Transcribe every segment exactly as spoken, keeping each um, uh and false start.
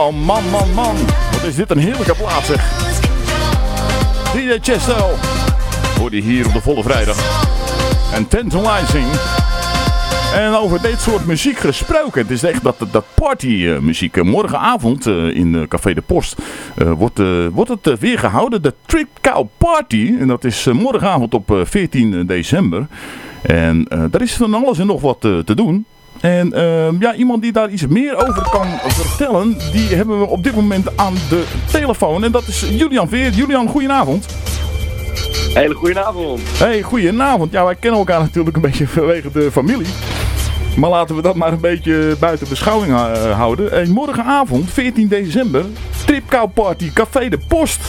Oh man, man, man. Wat is dit een heerlijke plaats zeg. D J Chesto. Hoor je hier op de Volle Vrijdag. En Tantalizing. En over dit soort muziek gesproken. Het is echt dat, dat partymuziek. Morgenavond uh, in uh, Café de Post uh, wordt, uh, wordt het uh, weer gehouden. De Trip Cow Party. En dat is uh, morgenavond op uh, veertien december. En uh, daar is van alles en nog wat uh, te doen. En uh, ja, iemand die daar iets meer over kan vertellen, die hebben we op dit moment aan de telefoon. En dat is Julian Veer. Julian, goedenavond. Hele goedenavond. Hey, goedenavond. Ja, wij kennen elkaar natuurlijk een beetje vanwege de familie. Maar laten we dat maar een beetje buiten beschouwing uh, houden. Hey, morgenavond, veertien december, Trip Cow Party, Café de Post.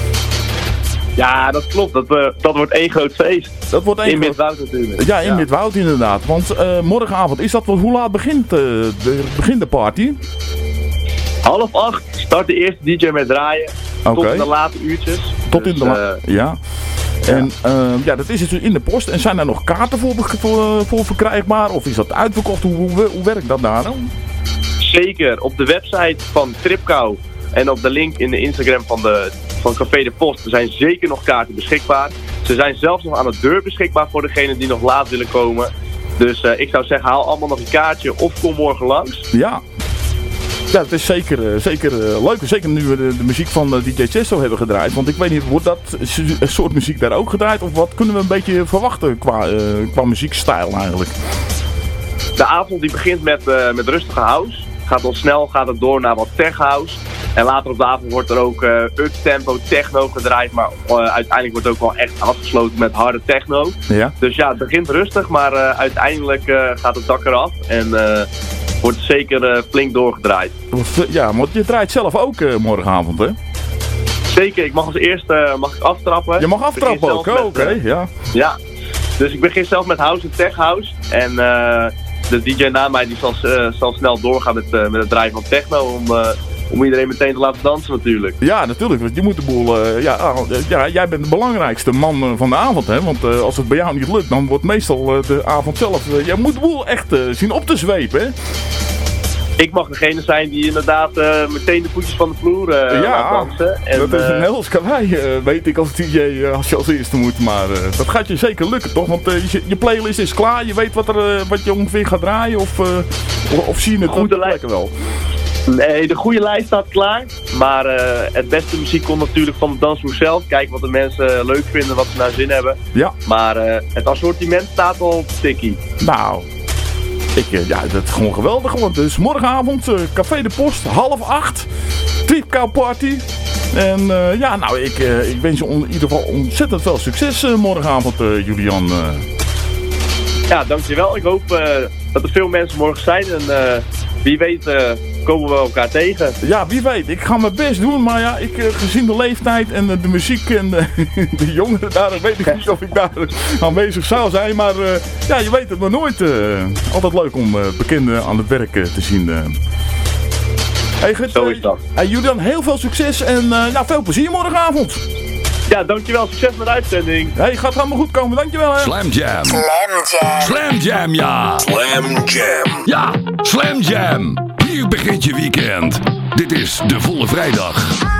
Ja, dat klopt. Dat, uh, dat wordt één groot feest. Dat wordt één in groot... Midwoud natuurlijk. Ja, in ja. Midwoud inderdaad. Want uh, morgenavond, is dat wel, hoe laat begint, uh, de, begint de party? Half acht start de eerste D J met draaien. Okay. Tot in de late uurtjes. Tot dus, in de late, uh, ja. En uh, ja, dat is dus in de post. En zijn er nog kaarten voor, voor, voor verkrijgbaar? Of is dat uitverkocht? Hoe, hoe, hoe werkt dat daar dan? Zeker. Op de website van Tripcow en op de link in de Instagram van, de, van Café de Post zijn zeker nog kaarten beschikbaar. Ze zijn zelfs nog aan de deur beschikbaar voor degenen die nog laat willen komen. Dus uh, ik zou zeggen, haal allemaal nog een kaartje of kom morgen langs. Ja. Ja, het is zeker, uh, zeker uh, leuk. Zeker nu we de, de muziek van uh, D J Chesto hebben gedraaid. Want ik weet niet, wordt dat soort muziek daar ook gedraaid? Of wat kunnen we een beetje verwachten qua, uh, qua muziekstijl eigenlijk? De avond die begint met, uh, met rustige house. Gaat dan snel, gaat het door naar wat tech house. En later op de avond wordt er ook uh, up-tempo techno gedraaid. Maar uh, uiteindelijk wordt het ook wel echt afgesloten met harde techno. Ja. Dus ja, het begint rustig, maar uh, uiteindelijk uh, gaat het dak eraf. En uh, wordt zeker uh, flink doorgedraaid. Ja, want je draait zelf ook uh, morgenavond, hè? Zeker, ik mag als eerste uh, mag ik aftrappen. Je mag aftrappen ook, oké, okay, uh, ja. Ja, dus ik begin zelf met house en tech house. En uh, de D J na mij die zal, uh, zal snel doorgaan met, uh, met het draaien van techno om... Uh, Om iedereen meteen te laten dansen natuurlijk. Ja, natuurlijk. Want je moet de boel... Uh, ja, uh, ja, jij bent de belangrijkste man uh, van de avond, hè. Want uh, als het bij jou niet lukt, dan wordt meestal uh, de avond zelf... Uh, jij moet de boel echt uh, zien op te zwepen, hè. Ik mag degene zijn die inderdaad uh, meteen de voetjes van de vloer uh, ja, laat dansen. En, dat is een heel skalaai, uh, weet ik als D J, uh, als je als eerste moet. Maar uh, dat gaat je zeker lukken, toch? Want uh, je, je playlist is klaar. Je weet wat, er, uh, wat je ongeveer gaat draaien. Of, uh, of, of zie je het goed lekker wel? Nee, de goede lijst staat klaar. Maar uh, het beste muziek komt natuurlijk van de dansvloer zelf. Kijken wat de mensen leuk vinden, wat ze naar zin hebben. Ja. Maar uh, het assortiment staat al op tikkie. Nou, ik, uh, ja, dat is gewoon geweldig. Gewoon. Dus morgenavond, uh, Café de Post, half acht. Trip Cow Party. En uh, ja, nou, ik, uh, ik wens je on, in ieder geval ontzettend veel succes uh, morgenavond, uh, Julian. Uh. Ja, dankjewel. Ik hoop uh, dat er veel mensen morgen zijn. En uh, wie weet... Uh, komen we elkaar tegen. Ja, wie weet. Ik ga mijn best doen, maar ja, ik, gezien de leeftijd en de, de muziek en de, de jongeren daar, weet ik niet of ik daar aanwezig zou zijn. Maar uh, ja, je weet het maar nooit. Uh, altijd leuk om uh, bekenden aan het werk uh, te zien. Uh. Hey, goed, Zo is dat. Hey, Julian, heel veel succes en uh, ja, veel plezier morgenavond. Ja, dankjewel. Succes met de uitzending. Hey, gaat helemaal goed komen. Dankjewel. Hè. Slam Jam. Slam Jam. Slam Jam, ja. Slam Jam. Ja, Slam Jam. Hier begint je weekend. Dit is de Volle Vrijdag.